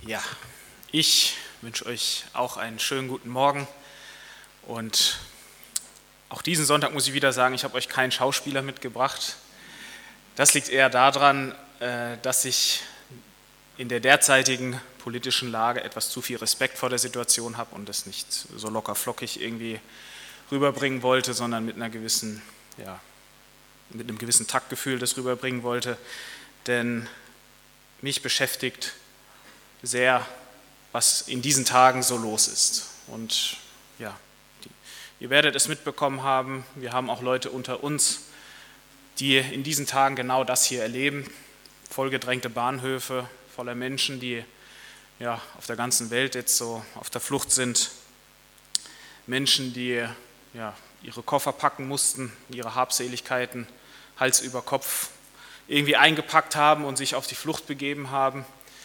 Ja, ich wünsche euch auch einen schönen guten Morgen und auch diesen Sonntag muss ich wieder sagen, ich habe euch keinen Schauspieler mitgebracht. Das liegt eher daran, dass ich in der derzeitigen politischen Lage etwas zu viel Respekt vor der Situation habe und das nicht so locker flockig irgendwie rüberbringen wollte, sondern mit einem gewissen Taktgefühl das rüberbringen wollte, denn mich beschäftigt sehr, was in diesen Tagen so los ist. Und ja, ihr werdet es mitbekommen haben, wir haben auch Leute unter uns, die in diesen Tagen genau das hier erleben. Vollgedrängte Bahnhöfe voller Menschen, die ja auf der ganzen Welt jetzt so auf der Flucht sind. Menschen, die ja ihre Koffer packen mussten, ihre Habseligkeiten Hals über Kopf irgendwie eingepackt haben und sich auf die Flucht begeben haben.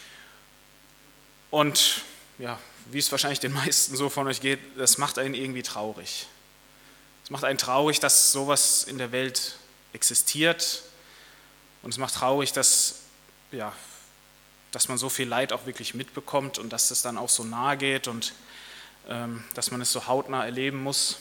Und ja, wie es wahrscheinlich den meisten so von euch geht, das macht einen irgendwie traurig. Es macht einen traurig, dass sowas in der Welt existiert. Und es macht traurig, dass man so viel Leid auch wirklich mitbekommt und dass es dann auch so nahe geht und dass man es so hautnah erleben muss.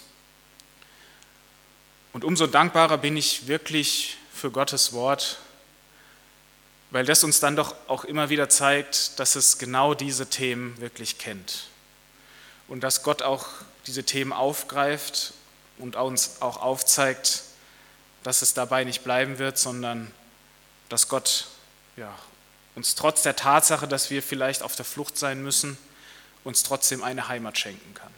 Und umso dankbarer bin ich wirklich für Gottes Wort, weil das uns dann doch auch immer wieder zeigt, dass es genau diese Themen wirklich kennt. Und dass Gott auch diese Themen aufgreift und uns auch aufzeigt, dass es dabei nicht bleiben wird, sondern dass Gott uns trotz der Tatsache, dass wir vielleicht auf der Flucht sein müssen, uns trotzdem eine Heimat schenken kann.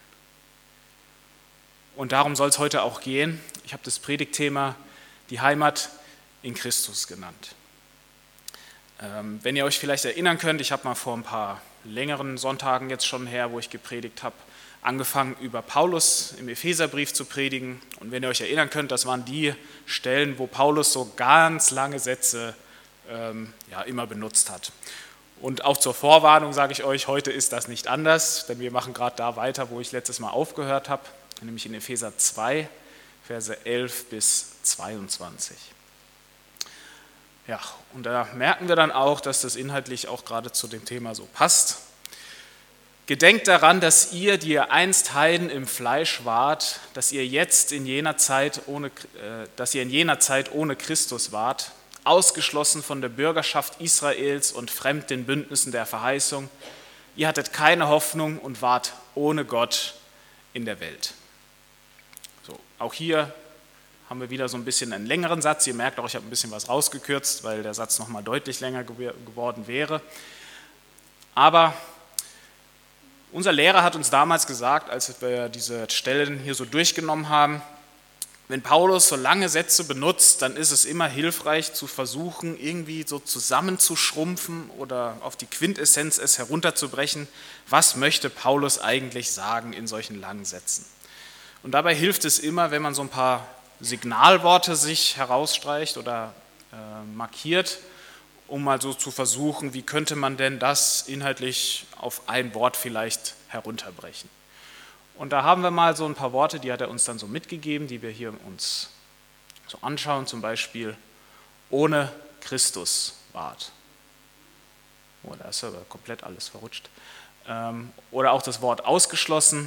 Und darum soll es heute auch gehen. Ich habe das Predigtthema die Heimat in Christus genannt. Wenn ihr euch vielleicht erinnern könnt, ich habe mal vor ein paar längeren Sonntagen jetzt schon her, wo ich gepredigt habe, angefangen über Paulus im Epheserbrief zu predigen. Und wenn ihr euch erinnern könnt, das waren die Stellen, wo Paulus so ganz lange Sätze immer benutzt hat. Und auch zur Vorwarnung sage ich euch, heute ist das nicht anders, denn wir machen gerade da weiter, wo ich letztes Mal aufgehört habe, nämlich in Epheser 2, Verse 11 bis 22. Ja, und da merken wir dann auch, dass das inhaltlich auch gerade zu dem Thema so passt. Gedenkt daran, dass ihr, die ihr einst Heiden im Fleisch wart, dass ihr in jener Zeit ohne Christus wart, ausgeschlossen von der Bürgerschaft Israels und fremd den Bündnissen der Verheißung. Ihr hattet keine Hoffnung und wart ohne Gott in der Welt. So, auch hier haben wir wieder so ein bisschen einen längeren Satz. Ihr merkt auch, ich habe ein bisschen was rausgekürzt, weil der Satz nochmal deutlich länger geworden wäre. Aber unser Lehrer hat uns damals gesagt, als wir diese Stellen hier so durchgenommen haben, wenn Paulus so lange Sätze benutzt, dann ist es immer hilfreich zu versuchen, irgendwie so zusammenzuschrumpfen oder auf die Quintessenz es herunterzubrechen. Was möchte Paulus eigentlich sagen in solchen langen Sätzen? Und dabei hilft es immer, wenn man so ein paar Signalworte sich herausstreicht oder markiert, um mal so zu versuchen, wie könnte man denn das inhaltlich auf ein Wort vielleicht herunterbrechen. Und da haben wir mal so ein paar Worte, die hat er uns dann so mitgegeben, die wir hier uns so anschauen, zum Beispiel ohne Christus wart. Oh, da ist aber komplett alles verrutscht. Oder auch das Wort ausgeschlossen.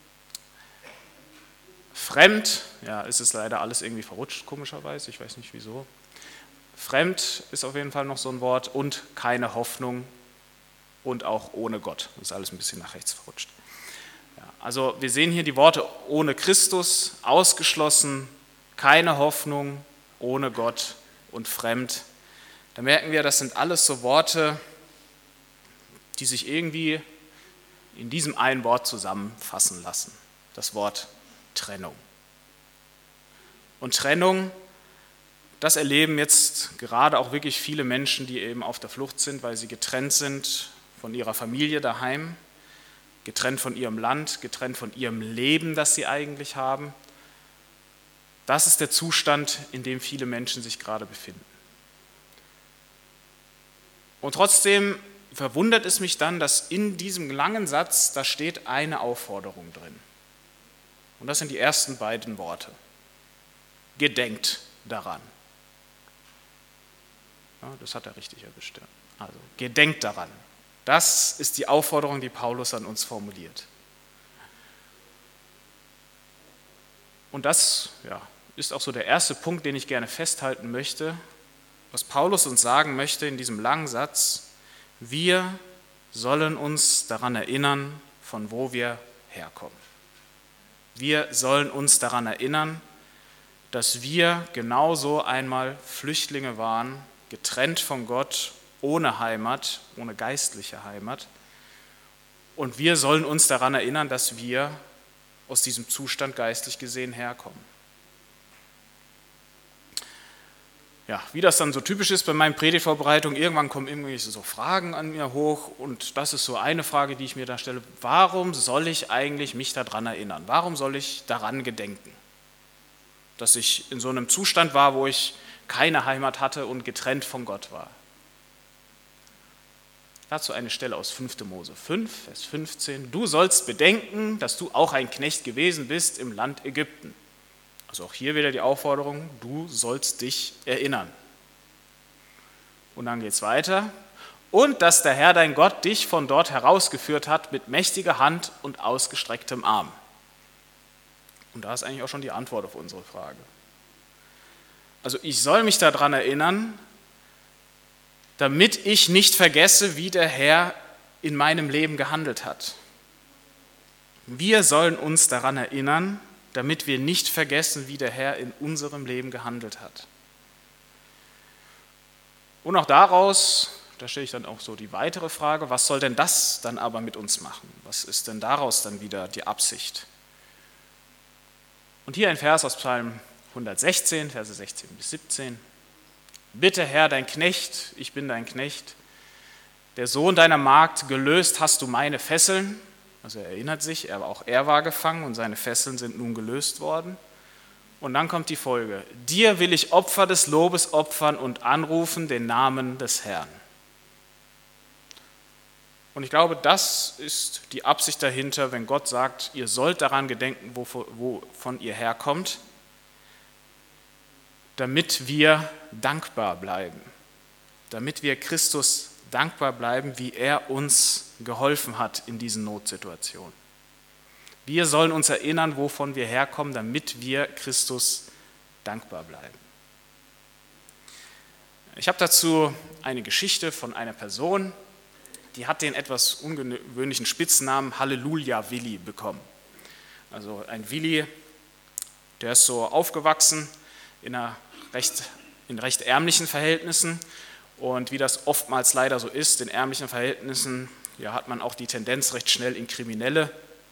Fremd, ja, ist es leider alles irgendwie verrutscht, komischerweise, ich weiß nicht wieso. Fremd ist auf jeden Fall noch so ein Wort und keine Hoffnung und auch ohne Gott. Das ist alles ein bisschen nach rechts verrutscht. Ja, also wir sehen hier die Worte ohne Christus, ausgeschlossen, keine Hoffnung, ohne Gott und fremd. Da merken wir, das sind alles so Worte, die sich irgendwie in diesem einen Wort zusammenfassen lassen. Das Wort Trennung. Und Trennung, das erleben jetzt gerade auch wirklich viele Menschen, die eben auf der Flucht sind, weil sie getrennt sind von ihrer Familie daheim, getrennt von ihrem Land, getrennt von ihrem Leben, das sie eigentlich haben. Das ist der Zustand, in dem viele Menschen sich gerade befinden. Und trotzdem verwundert es mich dann, dass in diesem langen Satz, da steht eine Aufforderung drin. Und das sind die ersten beiden Worte. Gedenkt daran. Ja, das hat er richtig erwischt. Also, gedenkt daran. Das ist die Aufforderung, die Paulus an uns formuliert. Und das ist auch so der erste Punkt, den ich gerne festhalten möchte, was Paulus uns sagen möchte in diesem langen Satz. Wir sollen uns daran erinnern, von wo wir herkommen. Wir sollen uns daran erinnern, dass wir genauso einmal Flüchtlinge waren, getrennt von Gott, ohne Heimat, ohne geistliche Heimat. Und wir sollen uns daran erinnern, dass wir aus diesem Zustand geistlich gesehen herkommen. Ja, wie das dann so typisch ist bei meinen Predigtvorbereitungen, irgendwann kommen irgendwelche so Fragen an mir hoch und das ist so eine Frage, die ich mir da stelle. Warum soll ich eigentlich mich daran erinnern? Warum soll ich daran gedenken, dass ich in so einem Zustand war, wo ich keine Heimat hatte und getrennt von Gott war? Dazu eine Stelle aus 5. Mose 5, Vers 15. Du sollst bedenken, dass du auch ein Knecht gewesen bist im Land Ägypten. Also auch hier wieder die Aufforderung, du sollst dich erinnern. Und dann geht es weiter. Und dass der Herr dein Gott dich von dort herausgeführt hat mit mächtiger Hand und ausgestrecktem Arm. Und da ist eigentlich auch schon die Antwort auf unsere Frage. Also ich soll mich daran erinnern, damit ich nicht vergesse, wie der Herr in meinem Leben gehandelt hat. Wir sollen uns daran erinnern, damit wir nicht vergessen, wie der Herr in unserem Leben gehandelt hat. Und auch daraus, da stelle ich dann auch so die weitere Frage, was soll denn das dann aber mit uns machen? Was ist denn daraus dann wieder die Absicht? Und hier ein Vers aus Psalm 116, Verse 16 bis 17. Bitte, Herr, dein Knecht, ich bin dein Knecht, der Sohn deiner Magd, gelöst hast du meine Fesseln. Also er erinnert sich, auch er war gefangen und seine Fesseln sind nun gelöst worden. Und dann kommt die Folge. Dir will ich Opfer des Lobes opfern und anrufen den Namen des Herrn. Und ich glaube, das ist die Absicht dahinter, wenn Gott sagt, ihr sollt daran gedenken, wovon ihr herkommt, damit wir dankbar bleiben, damit wir Christus dankbar bleiben, wie er uns geholfen hat in diesen Notsituationen. Wir sollen uns erinnern, wovon wir herkommen, damit wir Christus dankbar bleiben. Ich habe dazu eine Geschichte von einer Person, die hat den etwas ungewöhnlichen Spitznamen Halleluja-Willi bekommen. Also ein Willi, der ist so aufgewachsen in recht ärmlichen Verhältnissen. Und wie das oftmals leider so ist, in ärmlichen Verhältnissen hat man auch die Tendenz, recht schnell in kriminelle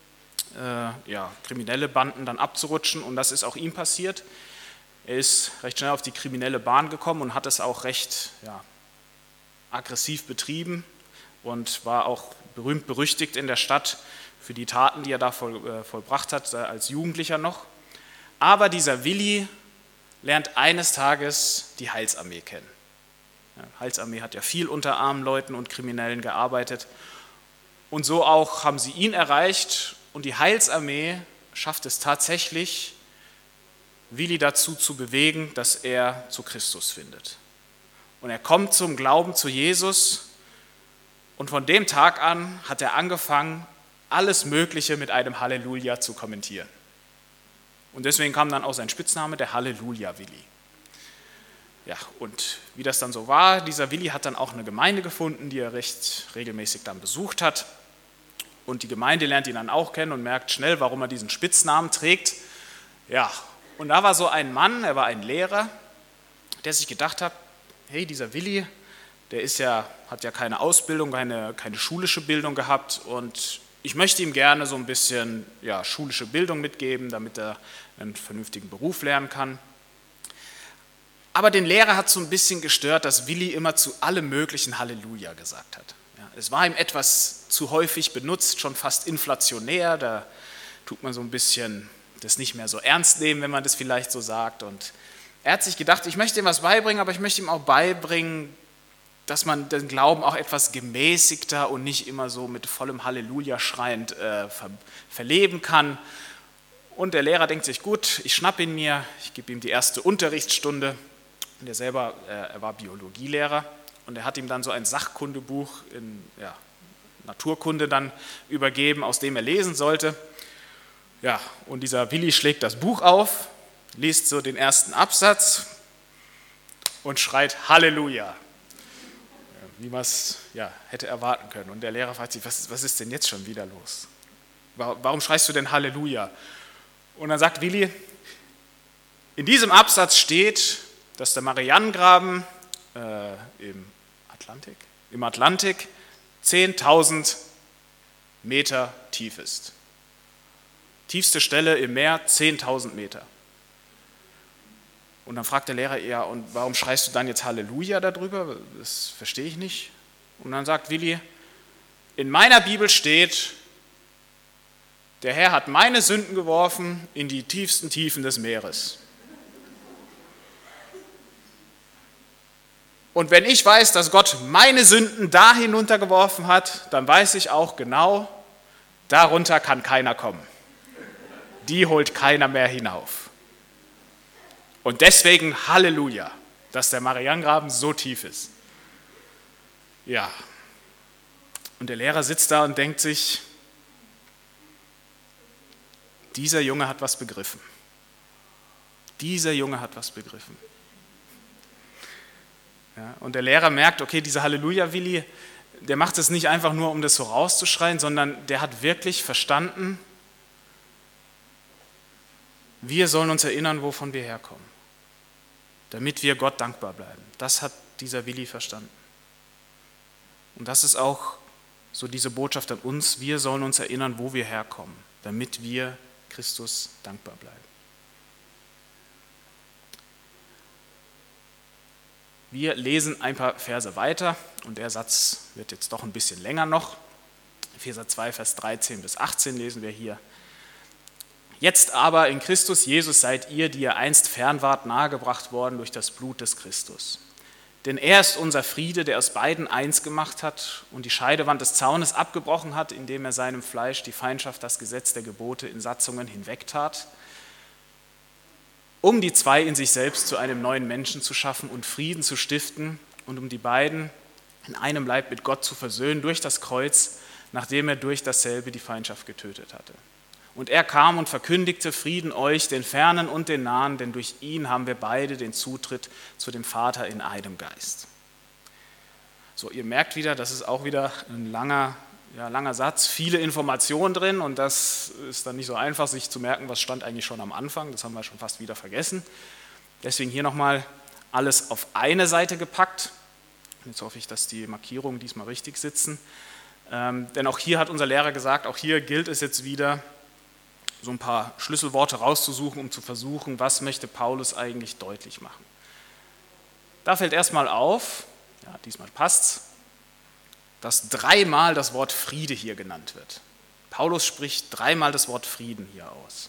Banden dann abzurutschen. Und das ist auch ihm passiert. Er ist recht schnell auf die kriminelle Bahn gekommen und hat es auch recht aggressiv betrieben und war auch berühmt berüchtigt in der Stadt für die Taten, die er da vollbracht hat, als Jugendlicher noch. Aber dieser Willi lernt eines Tages die Heilsarmee kennen. Heilsarmee hat ja viel unter armen Leuten und Kriminellen gearbeitet. Und so auch haben sie ihn erreicht. Und die Heilsarmee schafft es tatsächlich, Willi dazu zu bewegen, dass er zu Christus findet. Und er kommt zum Glauben zu Jesus. Und von dem Tag an hat er angefangen, alles Mögliche mit einem Halleluja zu kommentieren. Und deswegen kam dann auch sein Spitzname, der Halleluja-Willi. Ja, und wie das dann so war, dieser Willi hat dann auch eine Gemeinde gefunden, die er recht regelmäßig dann besucht hat. Und die Gemeinde lernt ihn dann auch kennen und merkt schnell, warum er diesen Spitznamen trägt. Ja, und da war so ein Mann, er war ein Lehrer, der sich gedacht hat, hey, dieser Willi, der hat ja keine Ausbildung, keine schulische Bildung gehabt und ich möchte ihm gerne so ein bisschen schulische Bildung mitgeben, damit er einen vernünftigen Beruf lernen kann. Aber den Lehrer hat so ein bisschen gestört, dass Willi immer zu allem möglichen Halleluja gesagt hat. Ja, es war ihm etwas zu häufig benutzt, schon fast inflationär, da tut man so ein bisschen das nicht mehr so ernst nehmen, wenn man das vielleicht so sagt. Und er hat sich gedacht, ich möchte ihm was beibringen, aber ich möchte ihm auch beibringen, dass man den Glauben auch etwas gemäßigter und nicht immer so mit vollem Halleluja schreiend verleben kann. Und der Lehrer denkt sich, gut, ich schnapp ihn mir, ich gebe ihm die erste Unterrichtsstunde. Und er war Biologielehrer und er hat ihm dann so ein Sachkundebuch Naturkunde dann übergeben, aus dem er lesen sollte. Ja, und dieser Willi schlägt das Buch auf, liest so den ersten Absatz und schreit Halleluja, wie man es hätte erwarten können. Und der Lehrer fragt sich, was ist denn jetzt schon wieder los? Warum schreist du denn Halleluja? Und dann sagt Willi, in diesem Absatz steht, dass der Marianengraben im Atlantik 10.000 Meter tief ist. Tiefste Stelle im Meer, 10.000 Meter. Und dann fragt der Lehrer, ja, und warum schreist du dann jetzt Halleluja darüber? Das verstehe ich nicht. Und dann sagt Willi, in meiner Bibel steht, der Herr hat meine Sünden geworfen in die tiefsten Tiefen des Meeres. Und wenn ich weiß, dass Gott meine Sünden da hinuntergeworfen hat, dann weiß ich auch genau, darunter kann keiner kommen. Die holt keiner mehr hinauf. Und deswegen Halleluja, dass der Marianengraben so tief ist. Ja, und der Lehrer sitzt da und denkt sich, dieser Junge hat was begriffen. Dieser Junge hat was begriffen. Ja, und der Lehrer merkt, okay, dieser Halleluja-Willi, der macht es nicht einfach nur, um das so rauszuschreien, sondern der hat wirklich verstanden, wir sollen uns erinnern, wovon wir herkommen, damit wir Gott dankbar bleiben. Das hat dieser Willi verstanden. Und das ist auch so diese Botschaft an uns, wir sollen uns erinnern, wo wir herkommen, damit wir Christus dankbar bleiben. Wir lesen ein paar Verse weiter und der Satz wird jetzt doch ein bisschen länger noch. Epheser 2, Vers 13 bis 18 lesen wir hier. Jetzt aber in Christus Jesus seid ihr, die ihr einst fern wart, nahegebracht worden durch das Blut des Christus. Denn er ist unser Friede, der aus beiden eins gemacht hat und die Scheidewand des Zaunes abgebrochen hat, indem er seinem Fleisch die Feindschaft, das Gesetz der Gebote in Satzungen hinwegtat, um die zwei in sich selbst zu einem neuen Menschen zu schaffen und Frieden zu stiften und um die beiden in einem Leib mit Gott zu versöhnen durch das Kreuz, nachdem er durch dasselbe die Feindschaft getötet hatte. Und er kam und verkündigte Frieden euch, den Fernen und den Nahen, denn durch ihn haben wir beide den Zutritt zu dem Vater in einem Geist. So, ihr merkt wieder, das ist auch wieder ein langer Satz, viele Informationen drin und das ist dann nicht so einfach, sich zu merken, was stand eigentlich schon am Anfang, das haben wir schon fast wieder vergessen. Deswegen hier nochmal alles auf eine Seite gepackt. Jetzt hoffe ich, dass die Markierungen diesmal richtig sitzen. Denn auch hier hat unser Lehrer gesagt, auch hier gilt es jetzt wieder, so ein paar Schlüsselworte rauszusuchen, um zu versuchen, was möchte Paulus eigentlich deutlich machen. Da fällt erstmal auf, ja, diesmal passt's, dass dreimal das Wort Friede hier genannt wird. Paulus spricht dreimal das Wort Frieden hier aus.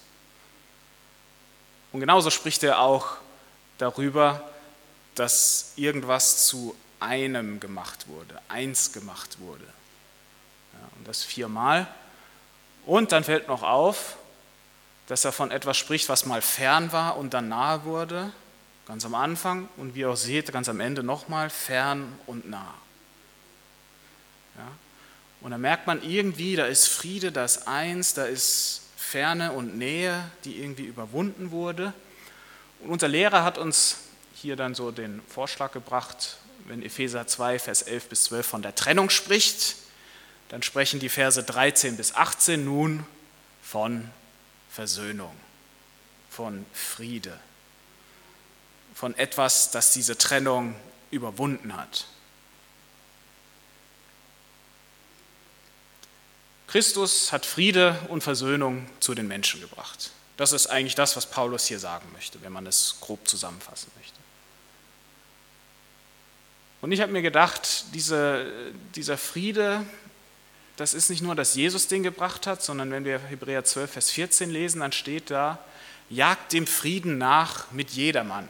Und genauso spricht er auch darüber, dass irgendwas zu einem gemacht wurde, eins gemacht wurde. Ja, und das 4-mal. Und dann fällt noch auf, dass er von etwas spricht, was mal fern war und dann nahe wurde, ganz am Anfang und wie ihr auch seht, ganz am Ende nochmal fern und nah. Ja? Und da merkt man irgendwie, da ist Friede, da ist eins, da ist Ferne und Nähe, die irgendwie überwunden wurde. Und unser Lehrer hat uns hier dann so den Vorschlag gebracht, wenn Epheser 2, Vers 11 bis 12 von der Trennung spricht, dann sprechen die Verse 13 bis 18 nun von Versöhnung, von Friede, von etwas, das diese Trennung überwunden hat. Christus hat Friede und Versöhnung zu den Menschen gebracht. Das ist eigentlich das, was Paulus hier sagen möchte, wenn man es grob zusammenfassen möchte. Und ich habe mir gedacht, dieser Friede, das ist nicht nur, dass Jesus den gebracht hat, sondern wenn wir Hebräer 12, Vers 14 lesen, dann steht da, jagt dem Frieden nach mit jedermann.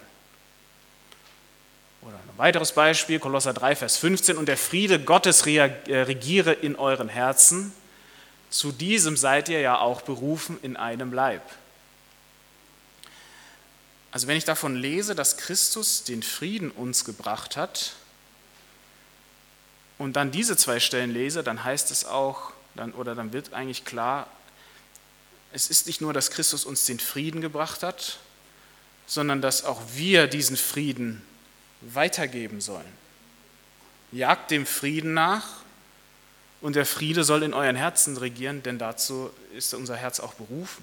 Oder ein weiteres Beispiel, Kolosser 3, Vers 15, und der Friede Gottes regiere in euren Herzen, zu diesem seid ihr ja auch berufen in einem Leib. Also wenn ich davon lese, dass Christus den Frieden uns gebracht hat, und dann diese 2 Stellen lese, dann heißt es auch, dann wird eigentlich klar, es ist nicht nur, dass Christus uns den Frieden gebracht hat, sondern dass auch wir diesen Frieden weitergeben sollen. Jagt dem Frieden nach und der Friede soll in euren Herzen regieren, denn dazu ist unser Herz auch berufen.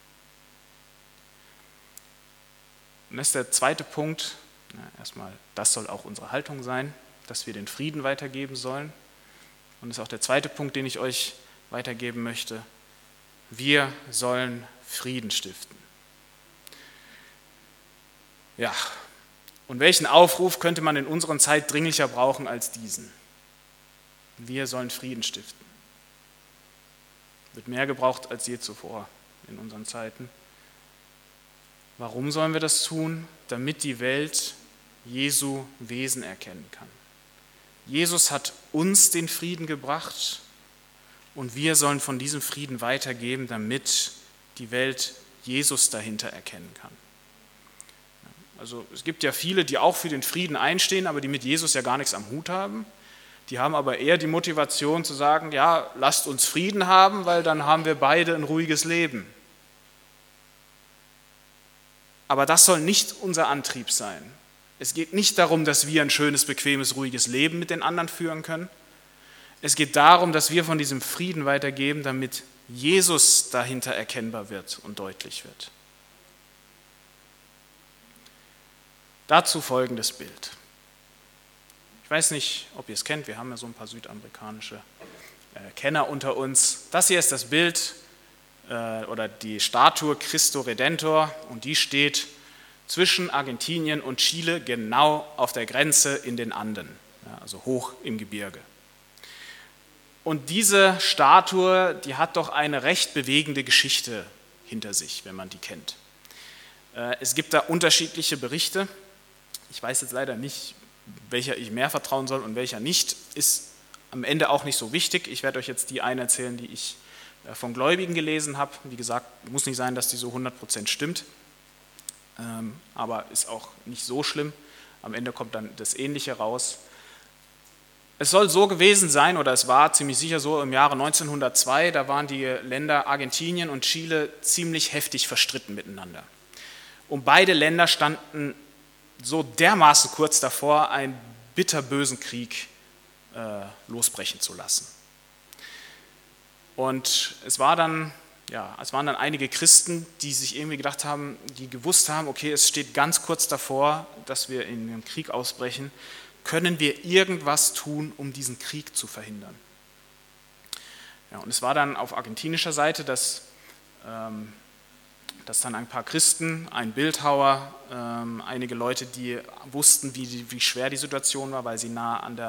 Und das ist der zweite Punkt. Erstmal, das soll auch unsere Haltung sein, dass wir den Frieden weitergeben sollen. Und das ist auch der zweite Punkt, den ich euch weitergeben möchte. Wir sollen Frieden stiften. Ja, und welchen Aufruf könnte man in unserer Zeit dringlicher brauchen als diesen? Wir sollen Frieden stiften. Wird mehr gebraucht als je zuvor in unseren Zeiten. Warum sollen wir das tun? Damit die Welt Jesu Wesen erkennen kann. Jesus hat uns den Frieden gebracht und wir sollen von diesem Frieden weitergeben, damit die Welt Jesus dahinter erkennen kann. Also es gibt ja viele, die auch für den Frieden einstehen, aber die mit Jesus ja gar nichts am Hut haben. Die haben aber eher die Motivation zu sagen, ja, lasst uns Frieden haben, weil dann haben wir beide ein ruhiges Leben. Aber das soll nicht unser Antrieb sein. Es geht nicht darum, dass wir ein schönes, bequemes, ruhiges Leben mit den anderen führen können. Es geht darum, dass wir von diesem Frieden weitergeben, damit Jesus dahinter erkennbar wird und deutlich wird. Dazu folgendes Bild. Ich weiß nicht, ob ihr es kennt, wir haben ja so ein paar südamerikanische Kenner unter uns. Das hier ist das Bild oder die Statue Christo Redentor und die steht zwischen Argentinien und Chile genau auf der Grenze in den Anden, also hoch im Gebirge. Und diese Statue, die hat doch eine recht bewegende Geschichte hinter sich, wenn man die kennt. Es gibt da unterschiedliche Berichte. Ich weiß jetzt leider nicht, welcher ich mehr vertrauen soll und welcher nicht. Ist am Ende auch nicht so wichtig. Ich werde euch jetzt die eine erzählen, die ich von Gläubigen gelesen habe. Wie gesagt, muss nicht sein, dass die so 100% stimmt, aber ist auch nicht so schlimm. Am Ende kommt dann das Ähnliche raus. Es soll so gewesen sein, oder es war ziemlich sicher so, im Jahre 1902, da waren die Länder Argentinien und Chile ziemlich heftig verstritten miteinander. Und beide Länder standen so dermaßen kurz davor, einen bitterbösen Krieg losbrechen zu lassen. Und es waren dann einige Christen, die sich irgendwie gedacht haben, die gewusst haben, okay, es steht ganz kurz davor, dass wir in den Krieg ausbrechen. Können wir irgendwas tun, um diesen Krieg zu verhindern? Ja, und es war dann auf argentinischer Seite, dass dann ein paar Christen, ein Bildhauer, einige Leute, die wussten, wie schwer die Situation war, weil sie nah an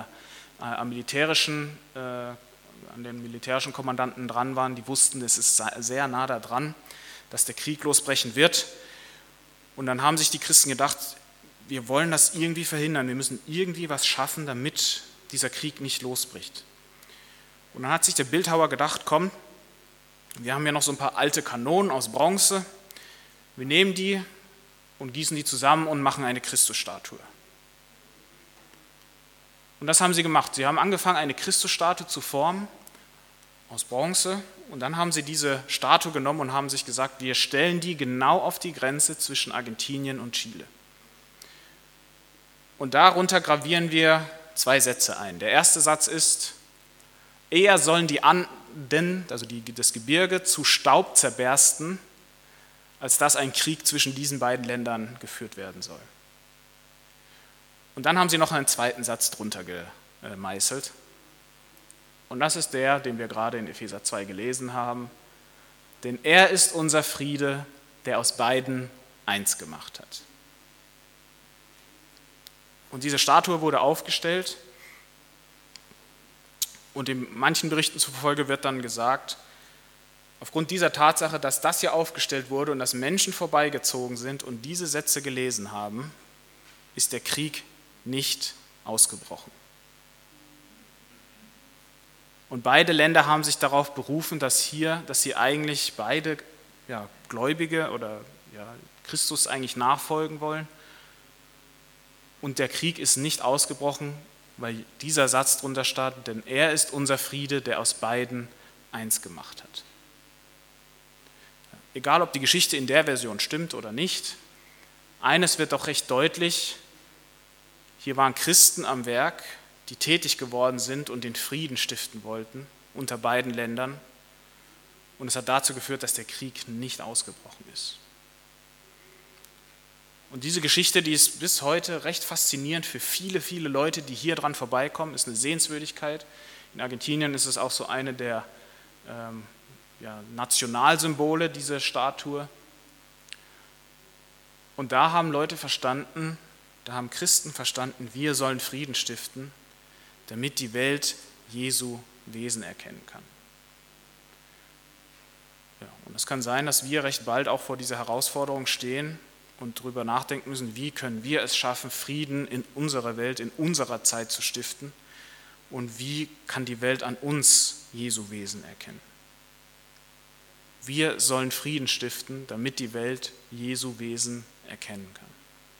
den militärischen Kommandanten dran waren, die wussten, es ist sehr nah da dran, dass der Krieg losbrechen wird. Und dann haben sich die Christen gedacht, wir wollen das irgendwie verhindern, wir müssen irgendwie was schaffen, damit dieser Krieg nicht losbricht. Und dann hat sich der Bildhauer gedacht, komm, wir haben ja noch so ein paar alte Kanonen aus Bronze, wir nehmen die und gießen die zusammen und machen eine Christusstatue. Und das haben sie gemacht. Sie haben angefangen, eine Christusstatue zu formen aus Bronze und dann haben sie diese Statue genommen und haben sich gesagt, wir stellen die genau auf die Grenze zwischen Argentinien und Chile. Und darunter gravieren wir 2 Sätze ein. Der erste Satz ist, eher sollen die Anden, also das Gebirge, zu Staub zerbersten, als dass ein Krieg zwischen diesen beiden Ländern geführt werden soll. Und dann haben sie noch einen zweiten Satz drunter gemeißelt. Und das ist der, den wir gerade in Epheser 2 gelesen haben. Denn er ist unser Friede, der aus beiden eins gemacht hat. Und diese Statue wurde aufgestellt und in manchen Berichten zufolge wird dann gesagt, aufgrund dieser Tatsache, dass das hier aufgestellt wurde und dass Menschen vorbeigezogen sind und diese Sätze gelesen haben, ist der Krieg nicht ausgebrochen. Und beide Länder haben sich darauf berufen, dass sie eigentlich beide Gläubige oder Christus eigentlich nachfolgen wollen. Und der Krieg ist nicht ausgebrochen, weil dieser Satz drunter stand, denn er ist unser Friede, der aus beiden eins gemacht hat. Egal, ob die Geschichte in der Version stimmt oder nicht, eines wird doch recht deutlich: Hier waren Christen am Werk, die tätig geworden sind und den Frieden stiften wollten unter beiden Ländern. Und es hat dazu geführt, dass der Krieg nicht ausgebrochen ist. Und diese Geschichte, die ist bis heute recht faszinierend für viele, viele Leute, die hier dran vorbeikommen, ist eine Sehenswürdigkeit. In Argentinien ist es auch so eine der Nationalsymbole, diese Statue. Und da haben Leute verstanden, da haben Christen verstanden, wir sollen Frieden stiften, damit die Welt Jesu Wesen erkennen kann. Ja, und es kann sein, dass wir recht bald auch vor dieser Herausforderung stehen und darüber nachdenken müssen, wie können wir es schaffen, Frieden in unserer Welt, in unserer Zeit zu stiften, und wie kann die Welt an uns Jesu Wesen erkennen. Wir sollen Frieden stiften, damit die Welt Jesu Wesen erkennen kann.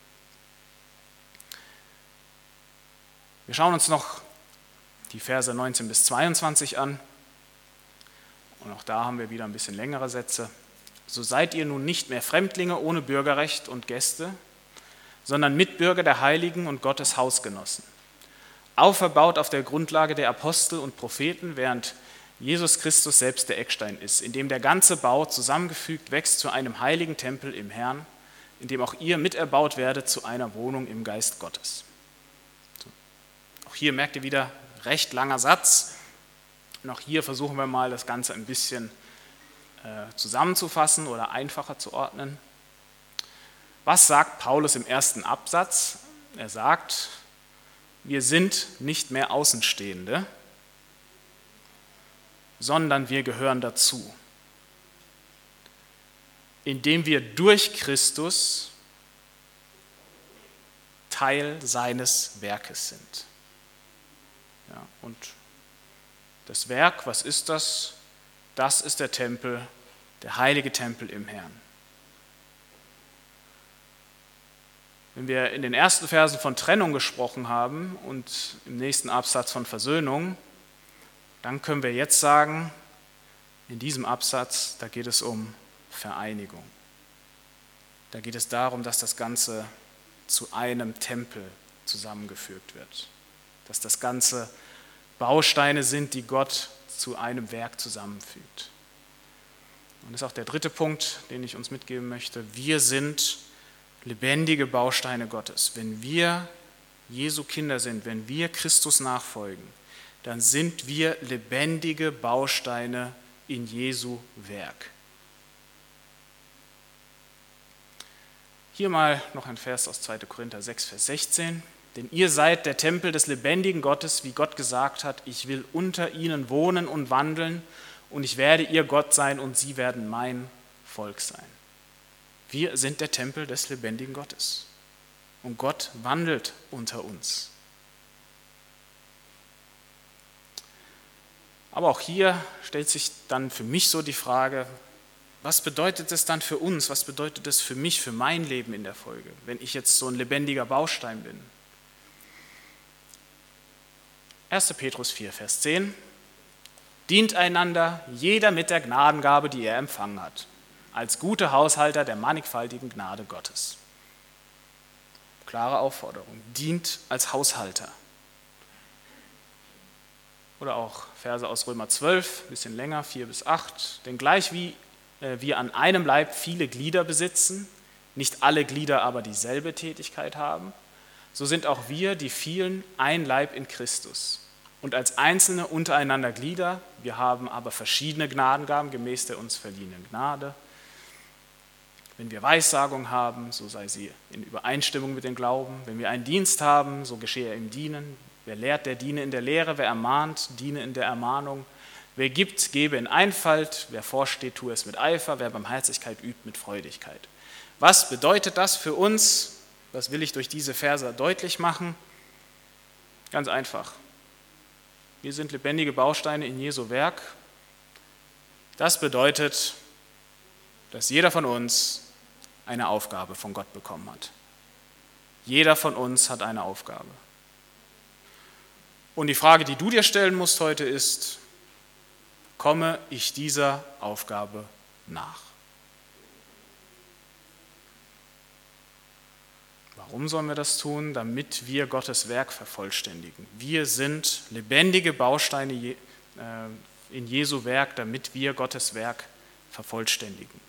Wir schauen uns noch die Verse 19 bis 22 an. Und auch da haben wir wieder ein bisschen längere Sätze. So seid ihr nun nicht mehr Fremdlinge ohne Bürgerrecht und Gäste, sondern Mitbürger der Heiligen und Gottes Hausgenossen. Auferbaut auf der Grundlage der Apostel und Propheten, während Jesus Christus selbst der Eckstein ist, in dem der ganze Bau zusammengefügt wächst zu einem heiligen Tempel im Herrn, in dem auch ihr miterbaut werdet zu einer Wohnung im Geist Gottes. So. Auch hier merkt ihr wieder, recht langer Satz. Und auch hier versuchen wir mal, das Ganze ein bisschen zusammenzufassen oder einfacher zu ordnen. Was sagt Paulus im ersten Absatz? Er sagt, wir sind nicht mehr Außenstehende, sondern wir gehören dazu, indem wir durch Christus Teil seines Werkes sind. Ja, und das Werk, was ist das? Das ist der Tempel, der heilige Tempel im Herrn. Wenn wir in den ersten Versen von Trennung gesprochen haben und im nächsten Absatz von Versöhnung, dann können wir jetzt sagen, in diesem Absatz, da geht es um Vereinigung. Da geht es darum, dass das Ganze zu einem Tempel zusammengefügt wird. Dass das Ganze Bausteine sind, die Gott zu einem Werk zusammenfügt. Und das ist auch der dritte Punkt, den ich uns mitgeben möchte. Wir sind lebendige Bausteine Gottes. Wenn wir Jesu Kinder sind, wenn wir Christus nachfolgen, dann sind wir lebendige Bausteine in Jesu Werk. Hier mal noch ein Vers aus 2. Korinther 6, Vers 16. Denn ihr seid der Tempel des lebendigen Gottes, wie Gott gesagt hat, ich will unter ihnen wohnen und wandeln und ich werde ihr Gott sein und sie werden mein Volk sein. Wir sind der Tempel des lebendigen Gottes und Gott wandelt unter uns. Aber auch hier stellt sich dann für mich so die Frage, was bedeutet es dann für uns, was bedeutet es für mich, für mein Leben in der Folge, wenn ich jetzt so ein lebendiger Baustein bin? 1. Petrus 4, Vers 10. Dient einander, jeder mit der Gnadengabe, die er empfangen hat, als gute Haushalter der mannigfaltigen Gnade Gottes. Klare Aufforderung, dient als Haushalter. Oder auch Verse aus Römer 12, ein bisschen länger, 4 bis 8. Denn gleich wie wir an einem Leib viele Glieder besitzen, nicht alle Glieder aber dieselbe Tätigkeit haben, so sind auch wir, die vielen, ein Leib in Christus. Und als Einzelne untereinander Glieder, wir haben aber verschiedene Gnadengaben gemäß der uns verliehenen Gnade. Wenn wir Weissagung haben, so sei sie in Übereinstimmung mit dem Glauben. Wenn wir einen Dienst haben, so geschehe im Dienen. Wer lehrt, der diene in der Lehre. Wer ermahnt, diene in der Ermahnung. Wer gibt, gebe in Einfalt. Wer vorsteht, tue es mit Eifer. Wer Barmherzigkeit übt, mit Freudigkeit. Was bedeutet das für uns? Was will ich durch diese Verse deutlich machen? Ganz einfach. Wir sind lebendige Bausteine in Jesu Werk. Das bedeutet, dass jeder von uns eine Aufgabe von Gott bekommen hat. Jeder von uns hat eine Aufgabe. Und die Frage, die du dir stellen musst heute ist, komme ich dieser Aufgabe nach? Warum sollen wir das tun? Damit wir Gottes Werk vervollständigen. Wir sind lebendige Bausteine in Jesu Werk, damit wir Gottes Werk vervollständigen.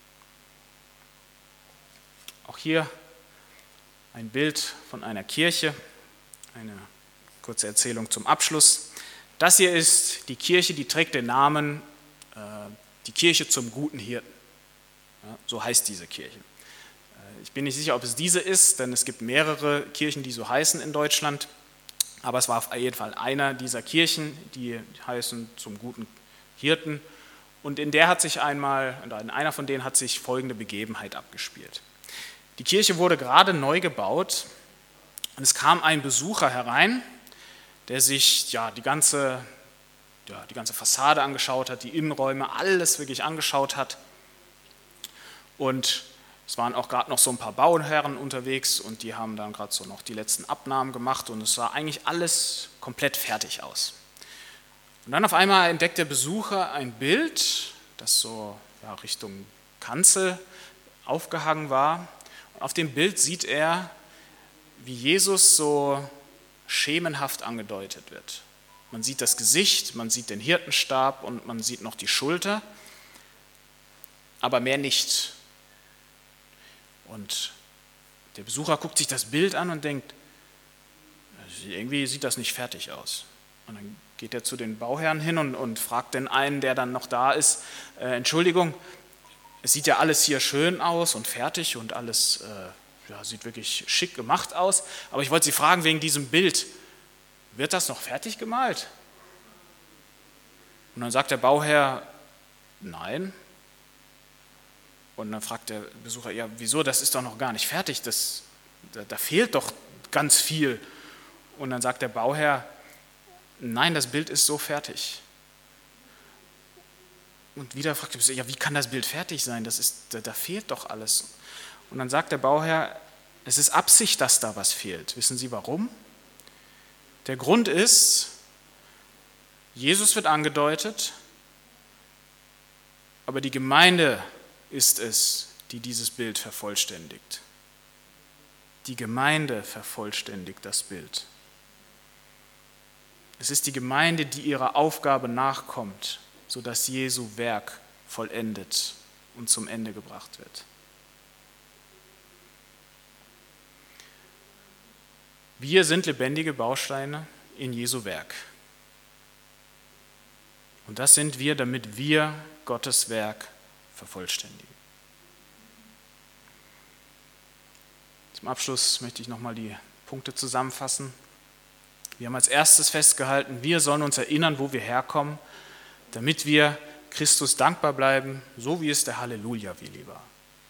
Auch hier ein Bild von einer Kirche, eine kurze Erzählung zum Abschluss. Das hier ist die Kirche, die trägt den Namen, die Kirche zum guten Hirten. Ja, so heißt diese Kirche. Ich bin nicht sicher, ob es diese ist, denn es gibt mehrere Kirchen, die so heißen in Deutschland. Aber es war auf jeden Fall einer dieser Kirchen, die heißen zum guten Hirten. Und in einer von denen hat sich folgende Begebenheit abgespielt. Die Kirche wurde gerade neu gebaut und es kam ein Besucher herein, der sich die ganze Fassade angeschaut hat, die Innenräume, alles wirklich angeschaut hat. Und es waren auch gerade noch so ein paar Bauherren unterwegs und die haben dann gerade so noch die letzten Abnahmen gemacht und es sah eigentlich alles komplett fertig aus. Und dann auf einmal entdeckt der Besucher ein Bild, das so Richtung Kanzel aufgehangen war. Und auf dem Bild sieht er, wie Jesus so schemenhaft angedeutet wird. Man sieht das Gesicht, man sieht den Hirtenstab und man sieht noch die Schulter, aber mehr nicht. Und der Besucher guckt sich das Bild an und denkt, irgendwie sieht das nicht fertig aus. Und dann geht er zu den Bauherren hin und fragt den einen, der dann noch da ist, Entschuldigung, es sieht ja alles hier schön aus und fertig und alles sieht wirklich schick gemacht aus, aber ich wollte Sie fragen wegen diesem Bild, wird das noch fertig gemalt? Und dann sagt der Bauherr, nein. Und dann fragt der Besucher, ja, wieso, das ist doch noch gar nicht fertig, da fehlt doch ganz viel. Und dann sagt der Bauherr, nein, das Bild ist so fertig. Und wieder fragt der Besucher, ja, wie kann das Bild fertig sein, da fehlt doch alles. Und dann sagt der Bauherr, es ist Absicht, dass da was fehlt. Wissen Sie warum? Der Grund ist, Jesus wird angedeutet, aber die Gemeinde ist es, die dieses Bild vervollständigt. Die Gemeinde vervollständigt das Bild. Es ist die Gemeinde, die ihrer Aufgabe nachkommt, sodass Jesu Werk vollendet und zum Ende gebracht wird. Wir sind lebendige Bausteine in Jesu Werk. Und das sind wir, damit wir Gottes Werk vervollständigen. Zum Abschluss möchte ich nochmal die Punkte zusammenfassen. Wir haben als erstes festgehalten, wir sollen uns erinnern, wo wir herkommen, damit wir Christus dankbar bleiben, so wie es der Halleluja-Willi war.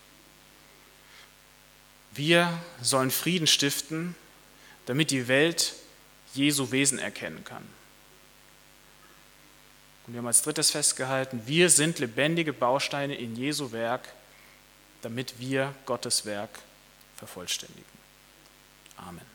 Wir sollen Frieden stiften, damit die Welt Jesu Wesen erkennen kann. Und wir haben als drittes festgehalten, wir sind lebendige Bausteine in Jesu Werk, damit wir Gottes Werk vervollständigen. Amen.